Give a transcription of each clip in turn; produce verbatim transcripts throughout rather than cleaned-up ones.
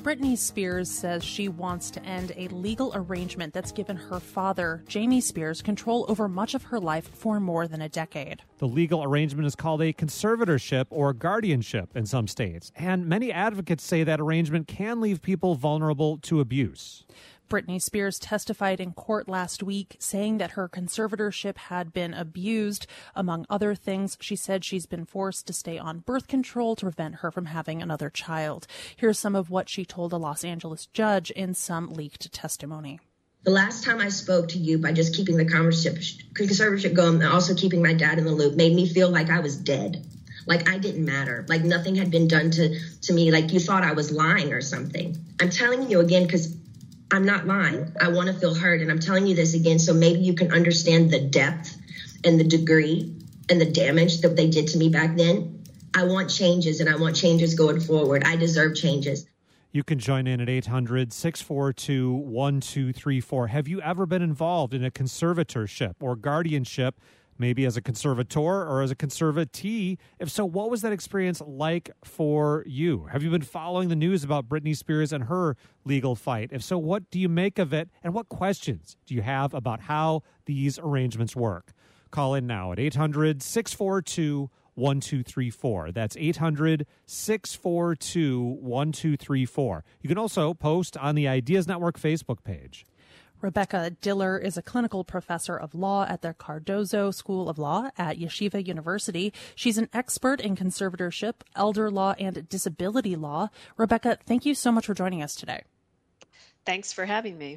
Britney Spears says she wants to end a legal arrangement that's given her father, Jamie Spears, control over much of her life for more than a decade. The legal arrangement is called a conservatorship or guardianship in some states, and many advocates say that arrangement can leave people vulnerable to abuse. Britney Spears testified in court last week saying that her conservatorship had been abused. Among other things, she said she's been forced to stay on birth control to prevent her from having another child. Here's some of what she told a Los Angeles judge in some leaked testimony. The last time I spoke to you, by just keeping the conservatorship going and also keeping my dad in the loop, made me feel like I was dead. Like I didn't matter. Like nothing had been done to, to me. Like you thought I was lying or something. I'm telling you again because I'm not lying. I want to feel heard. And I'm telling you this again so maybe you can understand the depth and the degree and the damage that they did to me back then. I want changes, and I want changes going forward. I deserve changes. You can join in at eight hundred, six four two, one two three four. Have you ever been involved in a conservatorship or guardianship, maybe as a conservator or as a conservatee? If so, what was that experience like for you? Have you been following the news about Britney Spears and her legal fight? If so, what do you make of it, and what questions do you have about how these arrangements work? Call in now at eight hundred, six four two, one two three four. That's eight hundred, six four two, one two three four. You can also post on the Ideas Network Facebook page. Rebecca Diller is a clinical professor of law at the Cardozo School of Law at Yeshiva University. She's an expert in conservatorship, elder law, and disability law. Rebecca, thank you so much for joining us today. Thanks for having me.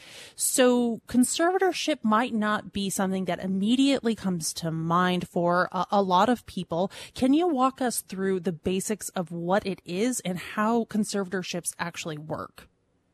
So conservatorship might not be something that immediately comes to mind for a, a lot of people. Can you walk us through the basics of what it is and how conservatorships actually work?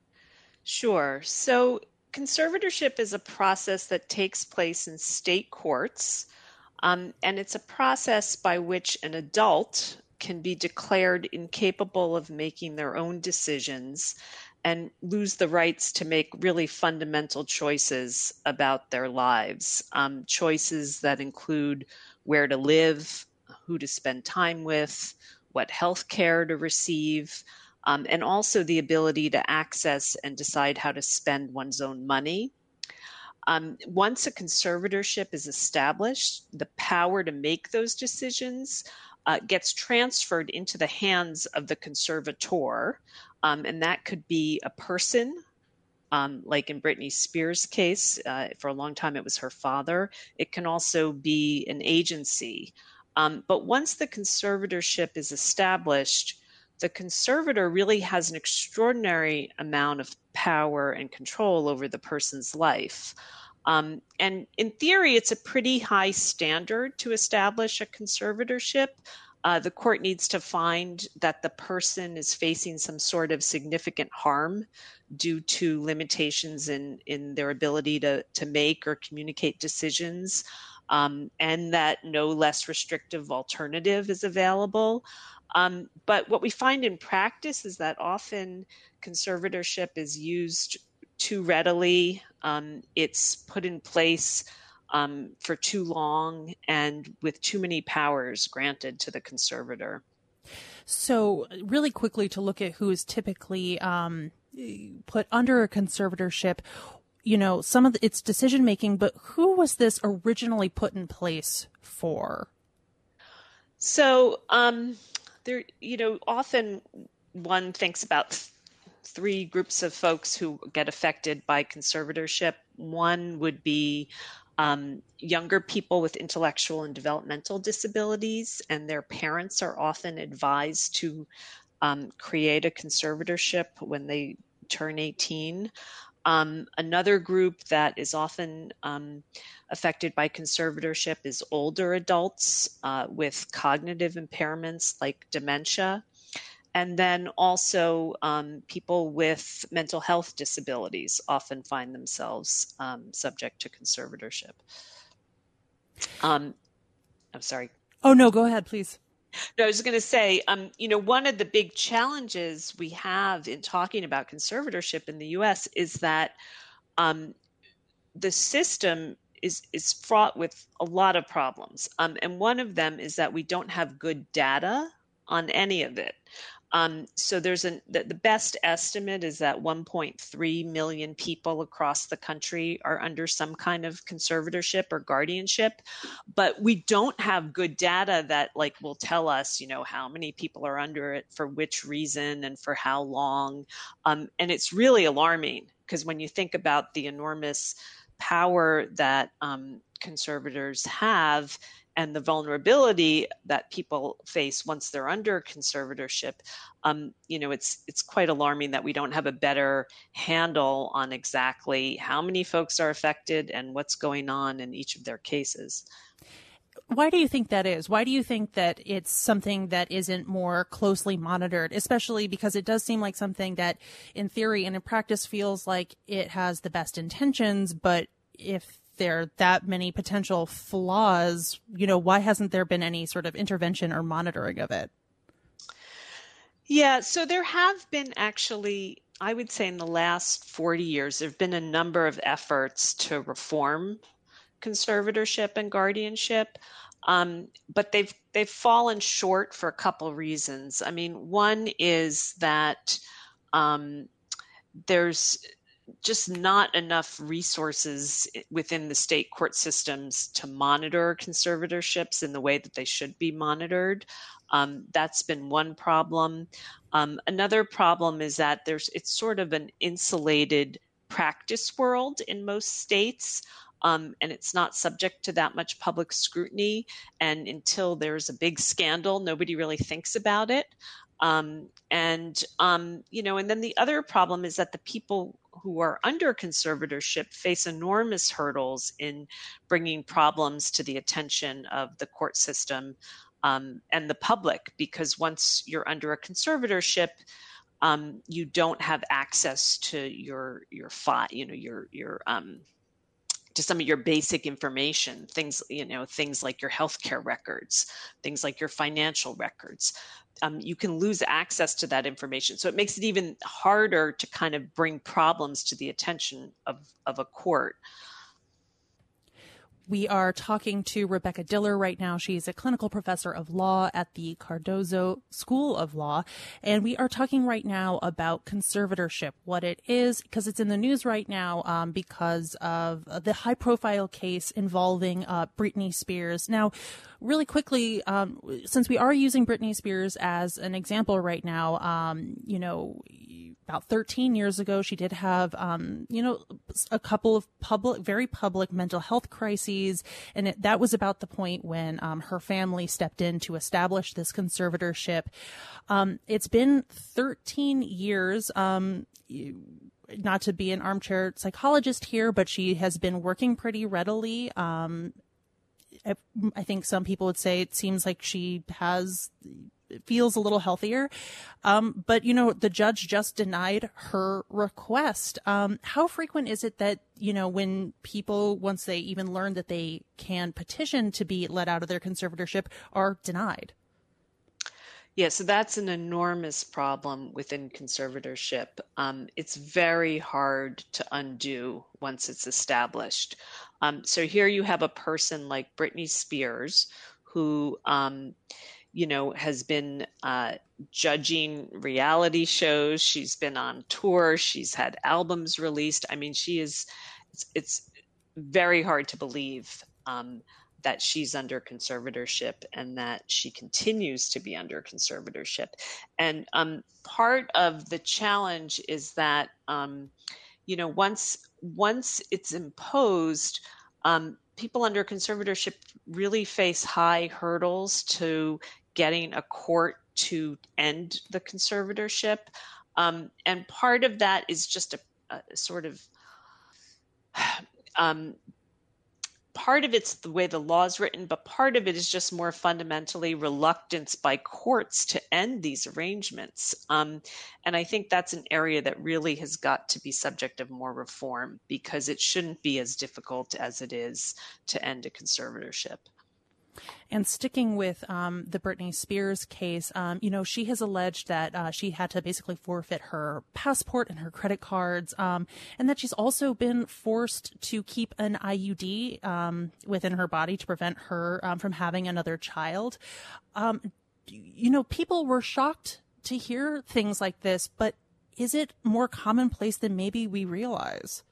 Sure. So conservatorship is a process that takes place in state courts, um, and it's a process by which an adult can be declared incapable of making their own decisions and lose the rights to make really fundamental choices about their lives, um, choices that include where to live, who to spend time with, what health care to receive, Um, and also the ability to access and decide how to spend one's own money. Um, once a conservatorship is established, the power to make those decisions uh, gets transferred into the hands of the conservator, um, and that could be a person, um, like in Britney Spears' case. Uh, for a long time, it was her father. It can also be an agency. Um, but once the conservatorship is established, the conservator really has an extraordinary amount of power and control over the person's life. Um, and in theory, it's a pretty high standard to establish a conservatorship. Uh, the court needs to find that the person is facing some sort of significant harm due to limitations in, in their ability to, to make or communicate decisions, um, and that no less restrictive alternative is available. Um, but what we find in practice is that often conservatorship is used too readily. Um, it's put in place um, for too long and with too many powers granted to the conservator. So really quickly to look at who is typically um, put under a conservatorship, you know, some of the, its decision making, but who was this originally put in place for? So, um, There, you know, often one thinks about th- three groups of folks who get affected by conservatorship. One would be um, younger people with intellectual and developmental disabilities, and their parents are often advised to um, create a conservatorship when they turn eighteen. Um, another group that is often um, affected by conservatorship is older adults uh, with cognitive impairments like dementia, and then also um, people with mental health disabilities often find themselves um, subject to conservatorship. Um, I'm sorry. Oh, no, go ahead, please. No, I was going to say, um, you know, one of the big challenges we have in talking about conservatorship in the U S is that um, the system is is fraught with a lot of problems. Um, and one of them is that we don't have good data on any of it. Um, so there's an the, the best estimate is that one point three million people across the country are under some kind of conservatorship or guardianship, but we don't have good data that like will tell us, you know, how many people are under it, for which reason, and for how long. Um, and it's really alarming because when you think about the enormous power that um, conservators have and the vulnerability that people face once they're under conservatorship, um, you know, it's it's quite alarming that we don't have a better handle on exactly how many folks are affected and what's going on in each of their cases. Why do you think that is? Why do you think that it's something that isn't more closely monitored, especially because it does seem like something that in theory and in practice feels like it has the best intentions, but if there are that many potential flaws, you know, why hasn't there been any sort of intervention or monitoring of it? Yeah, so there have been actually, I would say in the last forty years, there have been a number of efforts to reform conservatorship and guardianship, um, but they've they've fallen short for a couple of reasons. I mean, one is that um, there's just not enough resources within the state court systems to monitor conservatorships in the way that they should be monitored. Um, that's been one problem. Um, another problem is that there's it's sort of an insulated practice world in most states. Um, and it's not subject to that much public scrutiny. And until there's a big scandal, nobody really thinks about it. Um, and, um, you know, and then the other problem is that the people who are under conservatorship face enormous hurdles in bringing problems to the attention of the court system um, and the public, because once you're under a conservatorship, um, you don't have access to your your file, you know, your your um, to some of your basic information, things, you know, things like your healthcare records, things like your financial records. Um, you can lose access to that information. So it makes it even harder to kind of bring problems to the attention of, of a court. We are talking to Rebecca Diller right now. She's a clinical professor of law at the Cardozo School of Law. And we are talking right now about conservatorship, what it is, because it's in the news right now um, because of the high profile case involving uh, Britney Spears. Now, really quickly, um, since we are using Britney Spears as an example right now, um, you know, about thirteen years ago, she did have, um, you know, a couple of public, very public mental health crises. And it, that was about the point when um, her family stepped in to establish this conservatorship. Um, it's been thirteen years. Um, not to be an armchair psychologist here, but she has been working pretty readily. Um, I, I think some people would say it seems like she has feels a little healthier. Um, but, you know, the judge just denied her request. Um, how frequent is it that, you know, when people, once they even learn that they can petition to be let out of their conservatorship, are denied? Yeah, so that's an enormous problem within conservatorship. Um, it's very hard to undo once it's established. Um, so here you have a person like Britney Spears who, um, you know, has been uh, judging reality shows. She's been on tour. She's had albums released. I mean, she is, it's, it's very hard to believe um, that she's under conservatorship and that she continues to be under conservatorship. And um, part of the challenge is that, um, you know, once, once it's imposed, um, people under conservatorship really face high hurdles to getting a court to end the conservatorship. Um, and part of that is just a, a sort of, um, part of it's the way the law is written, but part of it is just more fundamentally reluctance by courts to end these arrangements. Um, and I think that's an area that really has got to be subject of more reform, because it shouldn't be as difficult as it is to end a conservatorship. And sticking with um, the Britney Spears case, um, you know, she has alleged that uh, she had to basically forfeit her passport and her credit cards, um, and that she's also been forced to keep an I U D um, within her body to prevent her um, from having another child. Um, you know, people were shocked to hear things like this, but is it more commonplace than maybe we realize?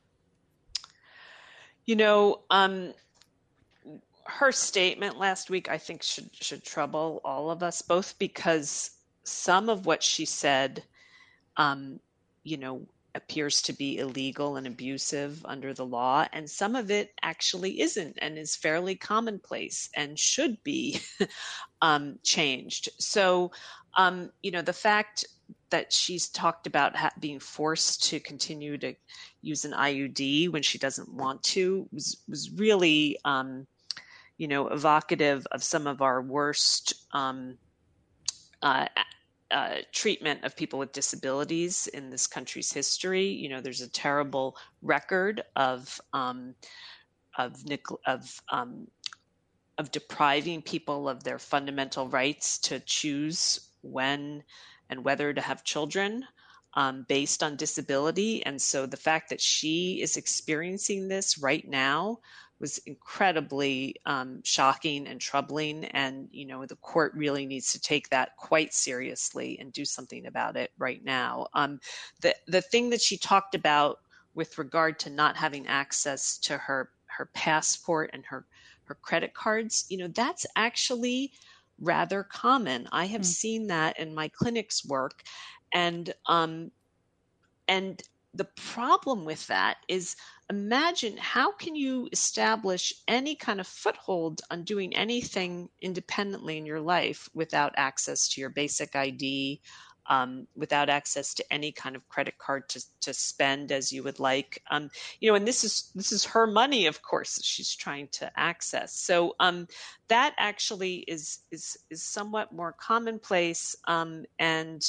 You know, um, her statement last week, I think, should should trouble all of us, both because some of what she said, um, you know, appears to be illegal and abusive under the law, and some of it actually isn't and is fairly commonplace and should be um, changed. So, um, you know, the fact that she's talked about ha- being forced to continue to use an I U D when she doesn't want to was was really, um, you know, evocative of some of our worst um, uh, uh, treatment of people with disabilities in this country's history. You know, there's a terrible record of um, of of um, of depriving people of their fundamental rights to choose when and whether to have children um, based on disability. And so the fact that she is experiencing this right now was incredibly um, shocking and troubling. And, you know, the court really needs to take that quite seriously and do something about it right now. Um, the, the thing that she talked about with regard to not having access to her, her passport and her, her credit cards, you know, that's actually rather common. I have mm. seen that in my clinic's work. And, um, and the problem with that is, imagine how can you establish any kind of foothold on doing anything independently in your life without access to your basic I D, um, without access to any kind of credit card to, to spend as you would like. Um, you know, and this is this is her money, of course, that she's trying to access. So um, that actually is is is somewhat more commonplace um, and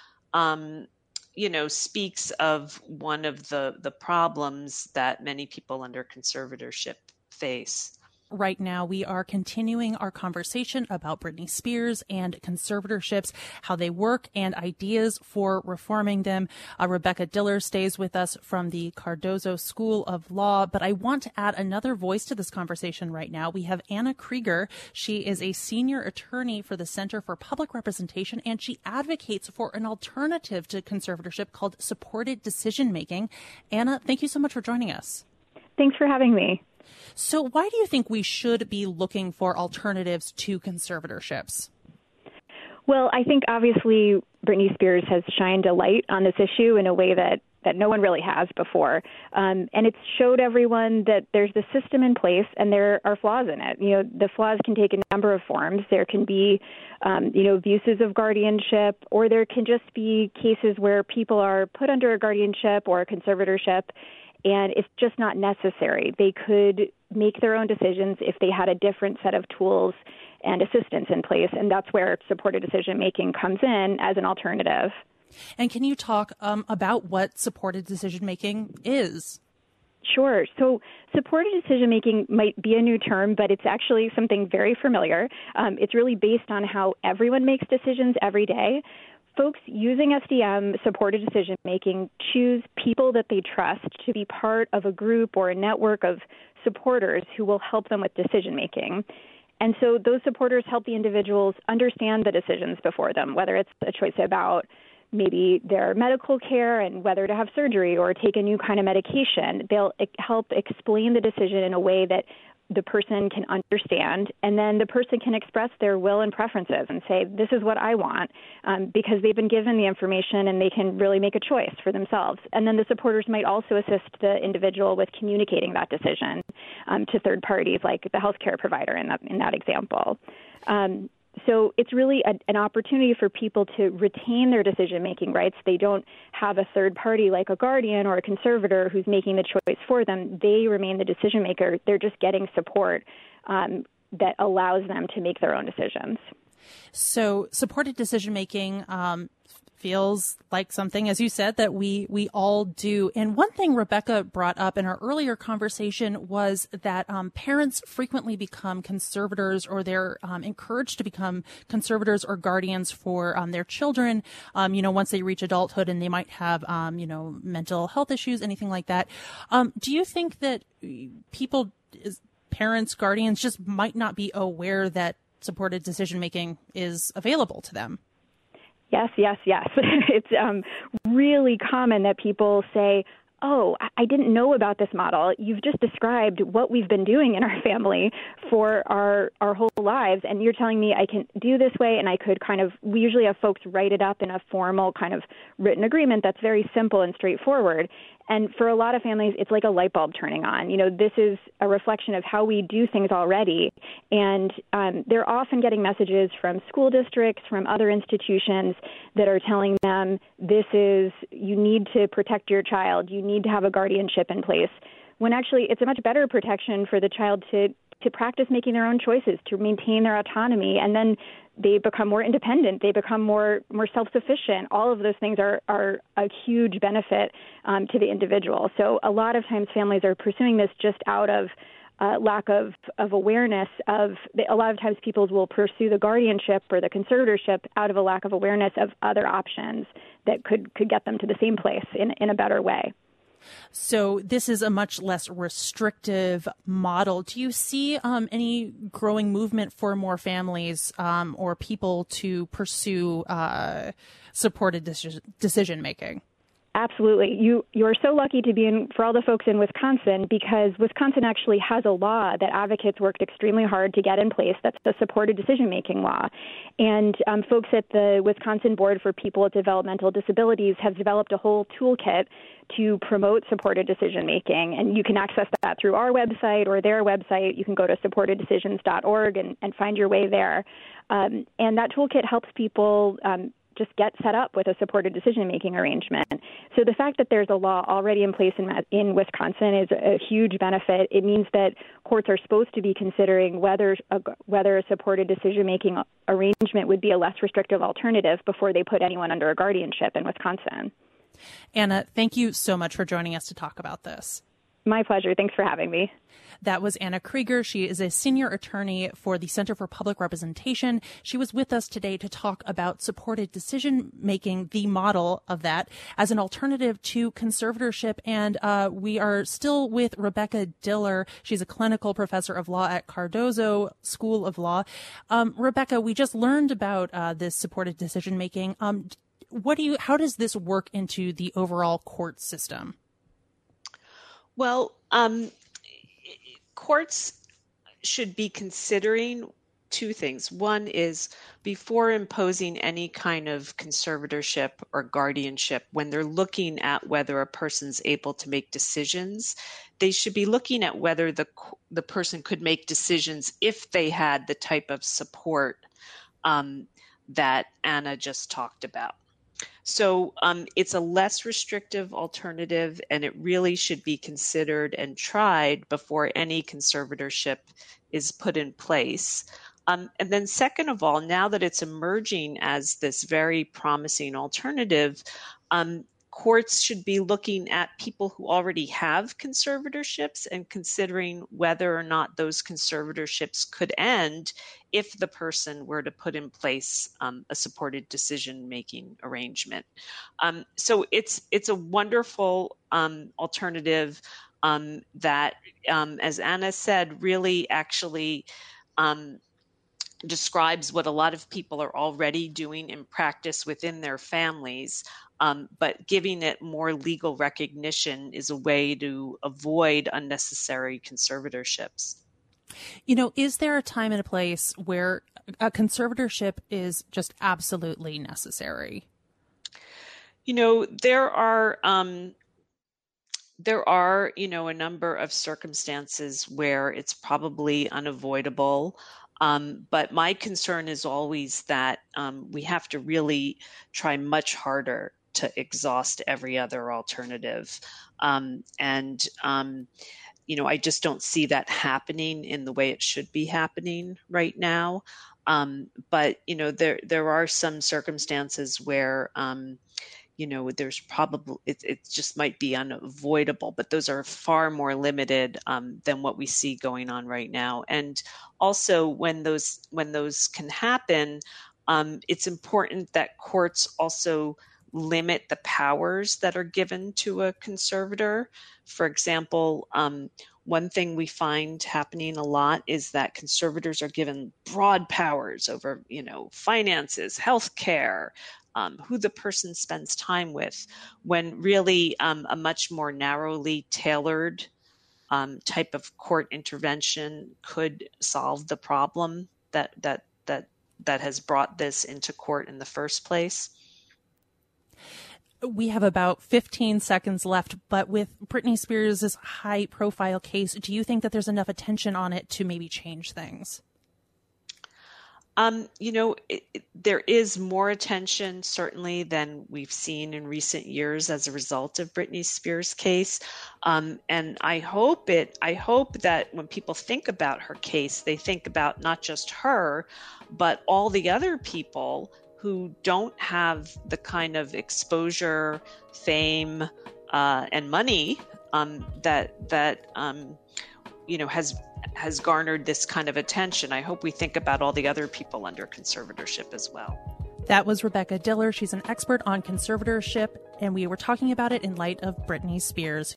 um, you know, speaks of one of the, the problems that many people under conservatorship face. Right now, we are continuing our conversation about Britney Spears and conservatorships, how they work, and ideas for reforming them. Uh, Rebecca Diller stays with us from the Cardozo School of Law, but I want to add another voice to this conversation right now. We have Anna Krieger. She is a senior attorney for the Center for Public Representation, and she advocates for an alternative to conservatorship called supported decision-making. Anna, thank you so much for joining us. Thanks for having me. So why do you think we should be looking for alternatives to conservatorships? Well, I think obviously Britney Spears has shined a light on this issue in a way that, that no one really has before. Um, and it's showed everyone that there's the system in place and there are flaws in it. You know, the flaws can take a number of forms. There can be, um, you know, abuses of guardianship, or there can just be cases where people are put under a guardianship or a conservatorship and it's just not necessary. They could make their own decisions if they had a different set of tools and assistance in place, and that's where supported decision-making comes in as an alternative. And can you talk um, about what supported decision-making is? Sure. So supported decision-making might be a new term, but it's actually something very familiar. Um, it's really based on how everyone makes decisions every day. Folks using S D M supported decision-making choose people that they trust to be part of a group or a network of supporters who will help them with decision-making. And so those supporters help the individuals understand the decisions before them, whether it's a choice about maybe their medical care and whether to have surgery or take a new kind of medication. They'll help explain the decision in a way that the person can understand, and then the person can express their will and preferences and say, this is what I want, um, because they've been given the information and they can really make a choice for themselves. And then the supporters might also assist the individual with communicating that decision um, to third parties, like the healthcare provider in that, in that example. Um, So it's really a, an opportunity for people to retain their decision-making rights. They don't have a third party like a guardian or a conservator who's making the choice for them. They remain the decision-maker. They're just getting support um, that allows them to make their own decisions. So supported decision-making um, feels like something, as you said, that we we all do. And one thing Rebecca brought up in our earlier conversation was that um, parents frequently become conservators, or they're um, encouraged to become conservators or guardians for um, their children, um, you know, once they reach adulthood, and they might have, um, you know, mental health issues, anything like that. Um, do you think that people, parents, guardians, just might not be aware that supported decision-making is available to them? Yes, yes, yes. It's um, really common that people say, oh, I didn't know about this model. You've just described what we've been doing in our family for our, our whole lives, and you're telling me I can do this way, and I could kind of, we usually have folks write it up in a formal kind of written agreement that's very simple and straightforward. And for a lot of families, it's like a light bulb turning on. You know, this is a reflection of how we do things already. And um, they're often getting messages from school districts, from other institutions that are telling them this is, you need to protect your child. You need to have a guardianship in place. When actually it's a much better protection for the child to to practice making their own choices, to maintain their autonomy, and then they become more independent, they become more more self-sufficient. All of those things are, are a huge benefit um, to the individual. So a lot of times families are pursuing this just out of uh, lack of, of awareness of, a lot of times people will pursue the guardianship or the conservatorship out of a lack of awareness of other options that could, could get them to the same place in, in a better way. So this is a much less restrictive model. Do you see um, any growing movement for more families um, or people to pursue uh, supported decision, decision making? Absolutely. You, you're so lucky to be in, for all the folks in Wisconsin, because Wisconsin actually has a law that advocates worked extremely hard to get in place. That's the supported decision-making law. And um, folks at the Wisconsin Board for People with Developmental Disabilities have developed a whole toolkit to promote supported decision-making. And you can access that through our website or their website. You can go to supported decisions dot org and, and find your way there. Um, and that toolkit helps people um, just get set up with a supported decision-making arrangement. So the fact that there's a law already in place in, in Wisconsin is a huge benefit. It means that courts are supposed to be considering whether a, whether a supported decision-making arrangement would be a less restrictive alternative before they put anyone under a guardianship in Wisconsin. Anna, thank you so much for joining us to talk about this. My pleasure. Thanks for having me. That was Anna Krieger. She is a senior attorney for the Center for Public Representation. She was with us today to talk about supported decision-making, the model of that, as an alternative to conservatorship. And uh, we are still with Rebecca Diller. She's a clinical professor of law at Cardozo School of Law. Um, Rebecca, we just learned about uh, this supported decision-making. Um, what do you? How does this work into the overall court system? Well, um, courts should be considering two things. One is before imposing any kind of conservatorship or guardianship, when they're looking at whether a person's able to make decisions, they should be looking at whether the the person could make decisions if they had the type of support um, that Anna just talked about. So um, it's a less restrictive alternative, and it really should be considered and tried before any conservatorship is put in place. Um, and then second of all, now that it's emerging as this very promising alternative, um, courts should be looking at people who already have conservatorships and considering whether or not those conservatorships could end if the person were to put in place um, a supported decision-making arrangement. Um, so it's it's a wonderful um, alternative um, that, um, as Anna said, really actually um, describes what a lot of people are already doing in practice within their families. Um, but giving it more legal recognition is a way to avoid unnecessary conservatorships. You know, is there a time and a place where a conservatorship is just absolutely necessary? You know, there are um, there are, you know, a number of circumstances where it's probably unavoidable. Um, but my concern is always that um, we have to really try much harder to exhaust every other alternative. Um, and, um, you know, I just don't see that happening in the way it should be happening right now. Um, but, you know, there there are some circumstances where, um, you know, there's probably, it, it just might be unavoidable, but those are far more limited um, than what we see going on right now. And also when those, when those can happen, um, it's important that courts also limit the powers that are given to a conservator. For example, um, one thing we find happening a lot is that conservators are given broad powers over, you know, finances, healthcare, um, who the person spends time with, when really um, a much more narrowly tailored um, type of court intervention could solve the problem that that that that has brought this into court in the first place. We have about fifteen seconds left, but with Britney Spears' high profile case, do you think that there's enough attention on it to maybe change things? Um, you know, it, it, there is more attention certainly than we've seen in recent years as a result of Britney Spears' case. Um, and I hope it, I hope that when people think about her case, they think about not just her, but all the other people who don't have the kind of exposure, fame, uh, and money um, that that um, you know has has garnered this kind of attention. I hope we think about all the other people under conservatorship as well. That was Rebecca Diller. She's an expert on conservatorship, and we were talking about it in light of Britney Spears.